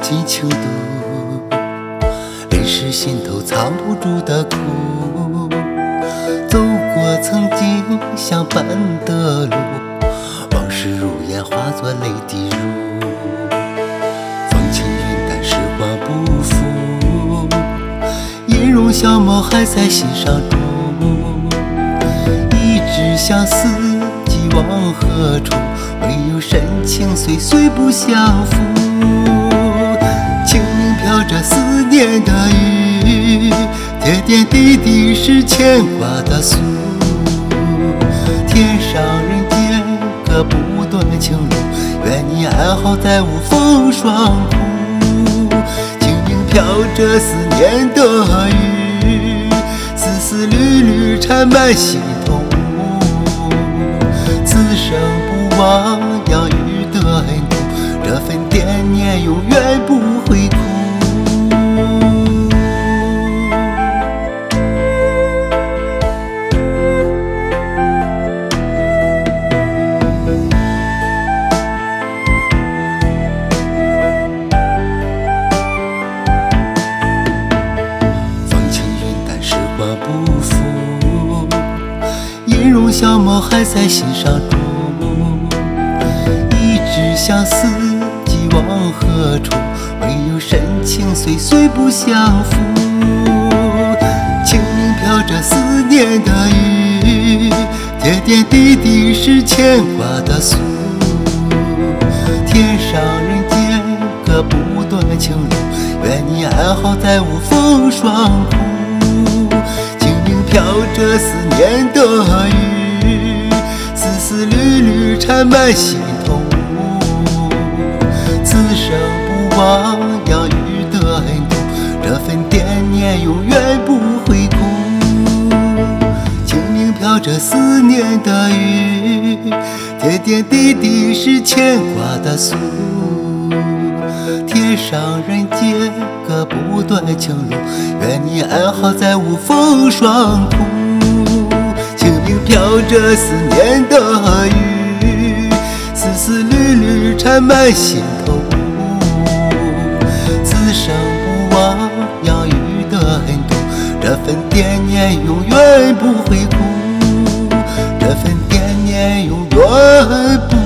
尽情度，泪是心头藏不住的苦。走过曾经相伴的路，往事如烟化作泪滴入。风轻云淡，时光不负，音容笑貌还在心上住。一直相思，寄往何处？唯有深情岁岁不相负。清明飘着思念的雨，点点滴滴是牵挂的诉。天上人间隔不断情路，愿你安好在无风霜苦。清明飘着思念的雨，丝丝缕缕缠满心头。此生不忘养育的恩顾，这份惦念永远不会哭。风轻云淡，时光不负，音容笑貌还在心上住。一直相思，寄往何处？唯有深情岁岁不相负。清明飘着思念的雨，点点滴滴是牵挂的诉。天上人间隔不断情路，愿你安好在无风霜苦。清明飘着思念的雨，丝丝缕缕缠满心头。此生不忘养育的恩顾，这份惦念永远不会哭。清明飘着思念的雨，点点滴滴是牵挂的诉。天上人间隔不断情路，愿你安好在无风霜苦。清明飘着思念的雨，丝丝缕缕缠满心头。此生不忘养育的恩顾，这份惦念永远不会哭，这份惦念永远不